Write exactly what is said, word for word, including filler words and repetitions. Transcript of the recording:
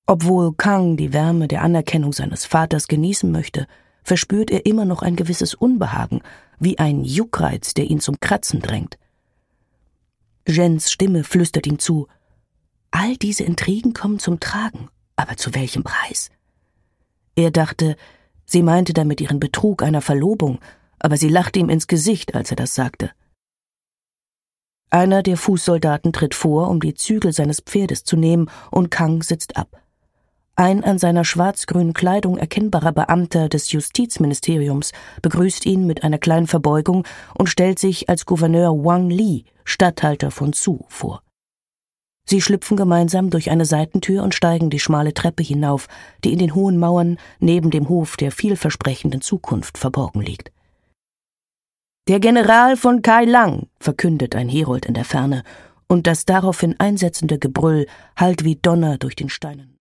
Obwohl Kang die Wärme der Anerkennung seines Vaters genießen möchte, verspürt er immer noch ein gewisses Unbehagen, wie ein Juckreiz, der ihn zum Kratzen drängt. Jens Stimme flüstert ihm zu: All diese Intrigen kommen zum Tragen, aber zu welchem Preis? Er dachte, sie meinte damit ihren Betrug einer Verlobung, aber sie lachte ihm ins Gesicht, als er das sagte. Einer der Fußsoldaten tritt vor, um die Zügel seines Pferdes zu nehmen, und Kang sitzt ab. Ein an seiner schwarz-grünen Kleidung erkennbarer Beamter des Justizministeriums begrüßt ihn mit einer kleinen Verbeugung und stellt sich als Gouverneur Wang Li, Statthalter von Zhou, vor. Sie schlüpfen gemeinsam durch eine Seitentür und steigen die schmale Treppe hinauf, die in den hohen Mauern neben dem Hof der vielversprechenden Zukunft verborgen liegt. »Der General von Kai Lang«, verkündet ein Herold in der Ferne, und das daraufhin einsetzende Gebrüll hallt wie Donner durch den Steinen.